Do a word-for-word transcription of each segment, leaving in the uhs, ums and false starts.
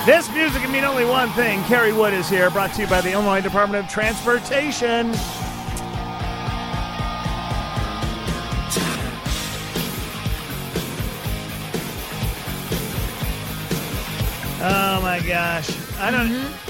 This music can mean only one thing. Kerry Wood is here, brought to you by the Illinois Department of Transportation. Oh, my gosh. I don't...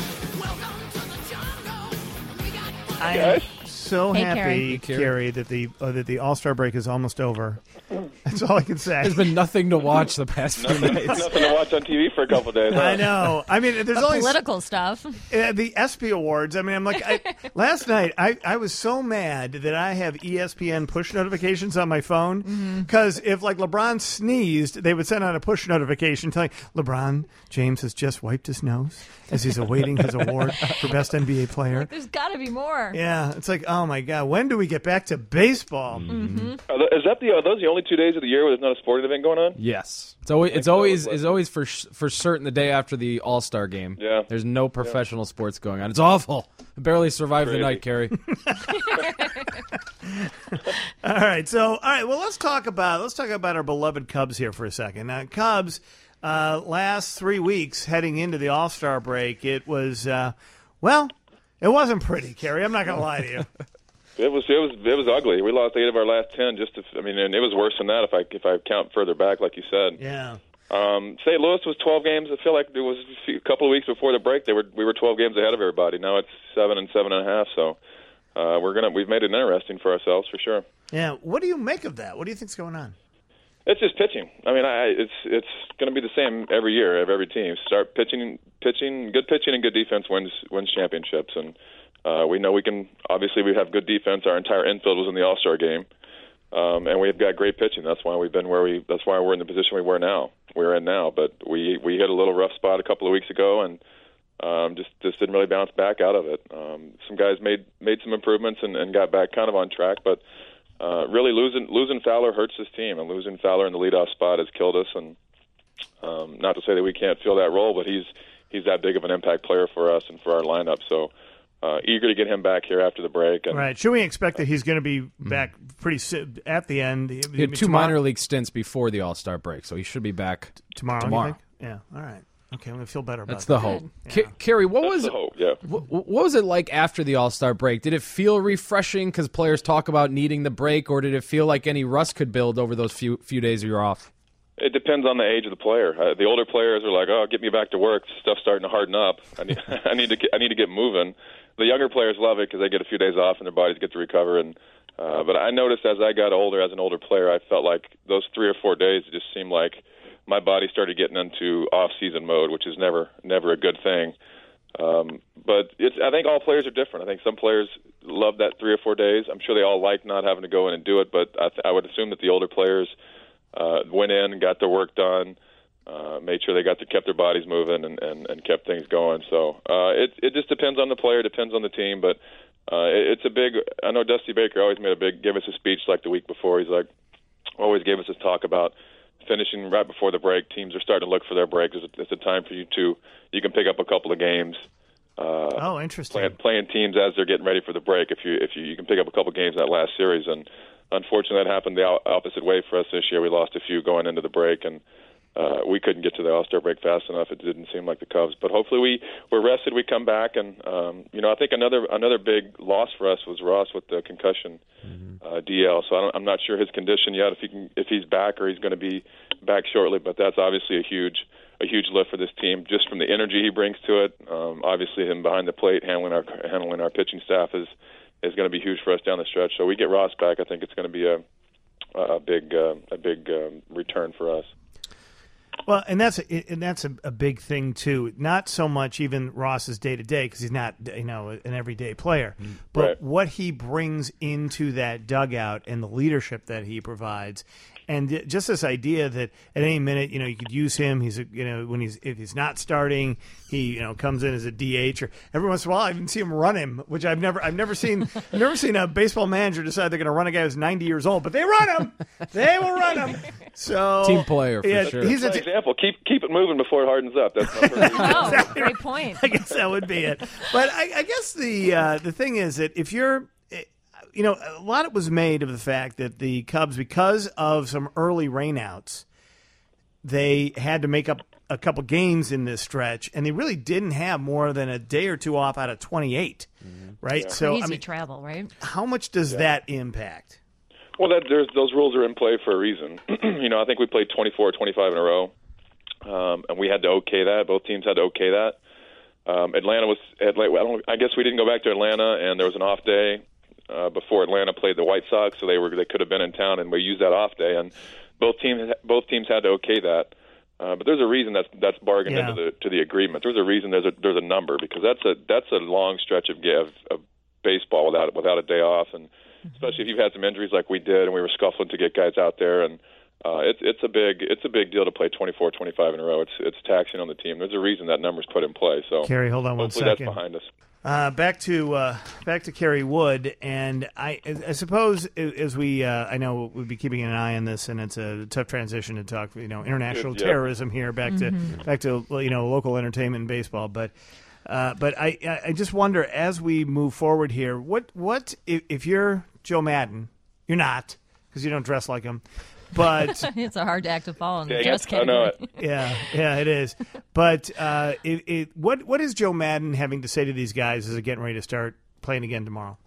Mm-hmm. I am so Hey, happy, Kerry. Hey, Kerry. Kerry, that the uh, that the All-Star break is almost over. That's all I can say. There's been nothing to watch the past few Nothing, nights. nothing to watch on T V for a couple days. Huh? I know. I mean, there's But only political stuff. Uh, the ESPY Awards. I mean, I'm like, I, last night I, I was so mad that I have E S P N push notifications on my phone because if like LeBron sneezed, they would send out a push notification telling LeBron James has just wiped his nose as he's awaiting his award for best N B A player. There's got to be more. Yeah, it's like, oh my God, when do we get back to baseball? Mm-hmm. Are th- is that the are those the only two days of the year where there's not a sporting event going on? Yes, it's always it's so. always it's always for sh- for certain the day after the All Star game. Yeah. There's no professional sports going on. It's awful. I barely survived Crazy. the night, Kerry. All right, so all right, well, let's talk about let's talk about our beloved Cubs here for a second. Now, Cubs, uh, last three weeks heading into the All Star break, it was uh, well, it wasn't pretty, Kerry. I'm not going to lie to you. It was it was it was ugly. We lost eight of our last ten. Just to, I mean, and it was worse than that if I if I count further back, like you said. Yeah. Um, Saint Louis was twelve games. I feel like it was a, few, a couple of weeks before the break. They were we were twelve games ahead of everybody. Now it's seven and seven and a half. So uh, we're gonna we've made it interesting for ourselves for sure. Yeah. What do you make of that? What do you think's going on? It's just pitching. I mean, I, it's it's going to be the same every year of every team. Start pitching, pitching, good pitching and good defense wins wins championships. And uh, we know we can. Obviously, we have good defense. Our entire infield was in the All Star game, um, and we've got great pitching. That's why we've been where we. That's why we're in the position we were now. We're in now. But we we hit a little rough spot a couple of weeks ago, and um, just just didn't really bounce back out of it. Um, some guys made made some improvements and, and got back kind of on track, but. Uh, really losing losing Fowler hurts this team, and losing Fowler in the leadoff spot has killed us. And um, not to say that we can't fill that role, but he's he's that big of an impact player for us and for our lineup. So uh, eager to get him back here after the break. And, Right. Should we expect that he's going to be back pretty soon at the end? He had two tomorrow? minor league stints before the All Star break, so he should be back tomorrow. you tomorrow. think? Yeah. All right. Okay, I'm going to feel better about That's the that. hope. Yeah. K- Kerry, what That's was the hope, yeah. What, what was it like after the All-Star break? Did it feel refreshing because players talk about needing the break, or did it feel like any rust could build over those few few days you're off? It depends on the age of the player. Uh, the older players are like, "Oh, get me back to work. Stuff's starting to harden up. I need, I need to, get, I need to get moving." The younger players love it because they get a few days off and their bodies get to recover. And uh, but I noticed as I got older, as an older player, I felt like those three or four days it just seemed like my body started getting into off-season mode, which is never, never a good thing. Um, but it's, I think all players are different. I think some players love that three or four days. I'm sure they all like not having to go in and do it, but I, th- I would assume that the older players uh, went in and got their work done, uh, made sure they got to, kept their bodies moving and, and, and kept things going. So uh, it, it just depends on the player, depends on the team. But uh, it, it's a big. I know Dusty Baker always made a big, gave us a speech like the week before. He's like, always gave us his talk about finishing right before the break. Teams are starting to look for their break. It's a, it's a time for you to you can pick up a couple of games. Uh, Oh, interesting. playing, playing teams as they're getting ready for the break. If you if you, you can pick up a couple games in that last series, and unfortunately that happened the opposite way for us this year. We lost a few going into the break, and uh, we couldn't get to the All-Star break fast enough. It didn't seem like the Cubs, but hopefully we we're rested. We come back, and um, you know I think another another big loss for us was Ross with the concussion uh, D L. So I don't, I'm not sure his condition yet. If he can if he's back or he's going to be back shortly, but that's obviously a huge. a huge lift for this team just from the energy he brings to it. Um, obviously, him behind the plate handling our handling our pitching staff is is going to be huge for us down the stretch. So we get Ross back, I think it's going to be a a big uh, a big um, return for us. Well, and that's a, and that's a, a big thing too. Not so much even Ross's day to day because he's not you know an everyday player, but Right. what he brings into that dugout and the leadership that he provides. And just this idea that at any minute, you know, you could use him. He's, a, you know, when he's if he's not starting, he, you know, comes in as a D H. Or every once in a while, I even see him run him, which I've never, I've never seen, I've never seen a baseball manager decide they're going to run a guy who's ninety years old, but they run him. They will run him. So Team player for yeah, sure. He's a An t- example. Keep keep it moving before it hardens up. That's not perfect. Oh, Exactly great point. I guess that would be it. But I, I guess the uh, the thing is that if you're, you know, a lot was made of the fact that the Cubs, because of some early rainouts, they had to make up a couple games in this stretch, and they really didn't have more than a day or two off out of twenty-eight, mm-hmm. right? Yeah. So, Crazy I mean, travel, right? how much does yeah. that impact? Well, that, there's, those rules are in play for a reason. you know, I think we played twenty-four, twenty-five in a row, um, and we had to okay that. Both teams had to okay that. Um, Atlanta was, Atlanta, I, don't, I guess we didn't go back to Atlanta, and there was an off day uh, before Atlanta played the White Sox, so they were they could have been in town, and we used that off day, and both teams both teams had to okay that. Uh, but there's a reason that's that's bargained yeah. into the to the agreement. There's a reason there's a there's a number because that's a that's a long stretch of of, of baseball without without a day off, and especially if you've had some injuries like we did, and we were scuffling to get guys out there, and uh, it's it's a big it's a big deal to play twenty-four, twenty-five in a row. It's it's taxing on the team. There's a reason that number's put in play. So Kerry, hold on one hopefully second. that's behind us. Uh, back to uh, back to Kerry Wood, and I, I suppose as we, uh, I know we'll be keeping an eye on this, and it's a tough transition to talk, you know, international Good, yeah. terrorism here, back mm-hmm. to back to you know local entertainment and baseball, but uh, but I I just wonder as we move forward here, what what if, if you're Joe Madden, you're not because you don't dress like him. But it's a hard act to follow in the yeah, dress I know category. it. yeah, yeah, it is. But uh, it, it, what what is Joe Madden having to say to these guys as they're getting ready to start playing again tomorrow?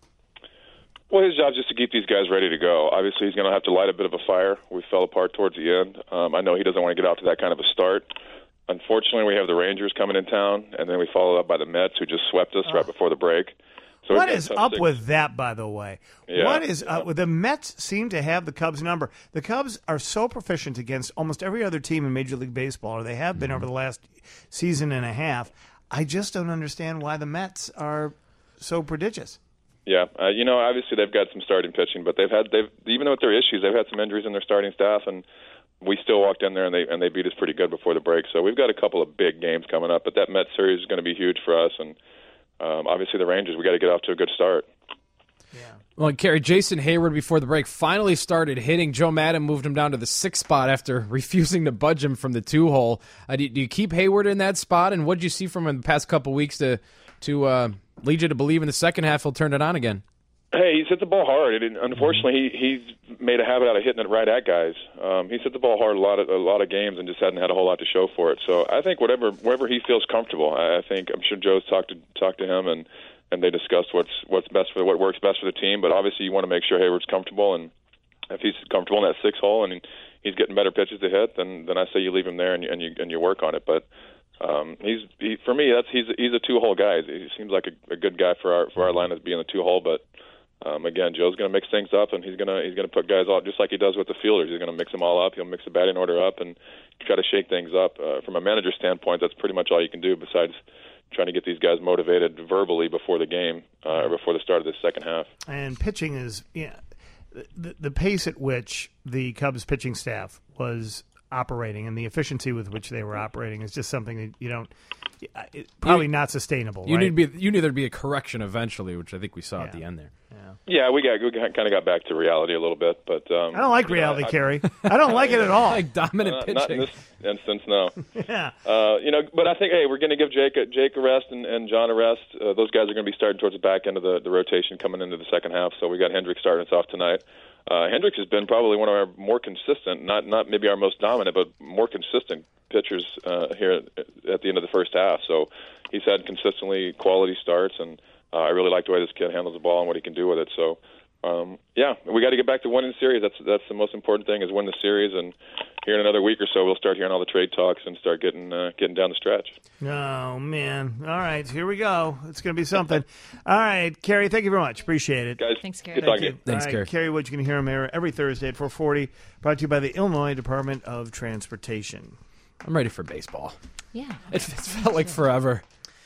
Well, his job is just to keep these guys ready to go. Obviously, he's going to have to light a bit of a fire. We fell apart towards the end. Um, I know he doesn't want to get out to that kind of a start. Unfortunately, we have the Rangers coming in town, and then we followed up by the Mets, who just swept us oh. right before the break. So what is up with that, by the way? Yeah, what is yeah. up with the Mets? Seem to have the Cubs' number. The Cubs are so proficient against almost every other team in Major League Baseball, or they have been over the last season and a half. I just don't understand why the Mets are so prodigious. Yeah, uh, you know, obviously they've got some starting pitching, but they've had they've even with their issues, they've had some injuries in their starting staff, and we still walked in there and they and they beat us pretty good before the break. So we've got a couple of big games coming up, but that Mets series is going to be huge for us, and um, obviously the Rangers, we got to get off to a good start. Yeah. Well, Kerry, Jason Hayward before the break finally started hitting. Joe Madden moved him down to the sixth spot after refusing to budge him from the two-hole. Uh, do, do you keep Hayward in that spot, and what did you see from him in the past couple weeks to to uh, lead you to believe in the second half he'll turn it on again? Hey, he's hit the ball hard. And unfortunately, he, he's made a habit out of hitting it right at guys. Um, he's hit the ball hard a lot of a lot of games and just hadn't had a whole lot to show for it. So I think whatever wherever he feels comfortable, I, I think I'm sure Joe's talked to talked to him and, and they discussed what's what's best for what works best for the team. But obviously, you want to make sure Hayward's comfortable, and if he's comfortable in that six hole and he's getting better pitches to hit, then then I say you leave him there and you and you, and you work on it. But um, he's he, for me, that's he's he's a two hole guy. He seems like a, a good guy for our for our line as being a two hole, but. Um, again, Joe's going to mix things up, and he's going to he's going to put guys out just like he does with the fielders. He's going to mix them all up. He'll mix the batting order up and try to shake things up. Uh, from a manager standpoint, that's pretty much all you can do besides trying to get these guys motivated verbally before the game uh, or before the start of the second half. And pitching is yeah, the, the pace at which the Cubs pitching staff was operating and the efficiency with which they were operating is just something that you don't. It, probably not sustainable. You right? need to be. You need there to be a correction eventually, which I think we saw yeah. at the end there. Yeah, yeah we got we got, kind of got back to reality a little bit, but um, I don't like reality, know, I, Kerry. I don't like it at all. Like dominant uh, pitching. Not in this instance, no. yeah, uh, you know, but I think hey, we're going to give Jake a, Jake a rest and, and John a rest. Uh, those guys are going to be starting towards the back end of the, the rotation coming into the second half. So we got Hendricks starting us off tonight. Uh, Hendricks has been probably one of our more consistent, not not maybe our most dominant, but more consistent pitchers uh, here at, at the end of the first half. So he's had consistently quality starts, and uh, I really like the way this kid handles the ball and what he can do with it. So, um, yeah, we got to get back to winning the series. That's that's the most important thing is win the series. And here in another week or so, we'll start hearing all the trade talks and start getting uh, getting down the stretch. Oh, man. All right, here we go. It's going to be something. All right, Kerry, thank you very much. Appreciate it. Guys, thanks, Kerry. Good talking Thank to you. Thanks, All right, Kerry. Kerry Wood, you can hear him every Thursday at four forty, brought to you by the Illinois Department of Transportation. I'm ready for baseball. Yeah. It, it felt like forever.